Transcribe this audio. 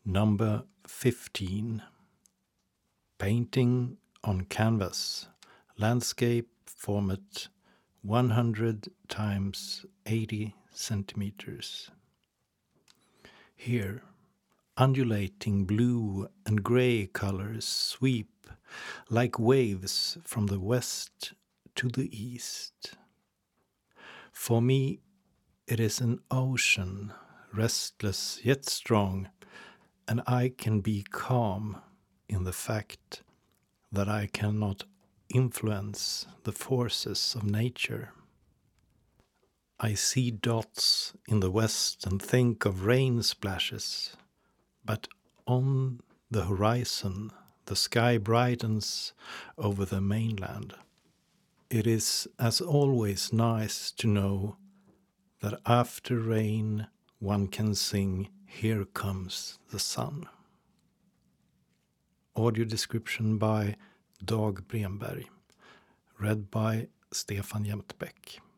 Number 15. Painting on canvas, landscape format 100 times 80 centimeters. Here, undulating blue and grey colors sweep like waves from the west to the east. For me, it is an ocean, restless yet strong, and I can be calm in the fact that I cannot influence the forces of nature. I see dots in the west and think of rain splashes, but on the horizon the sky brightens over the mainland. It is, as always, nice to know that after rain one can sing "Here Comes the Sun." Audio description by Dag Bremberg. Read by Stefan Jämtbäck.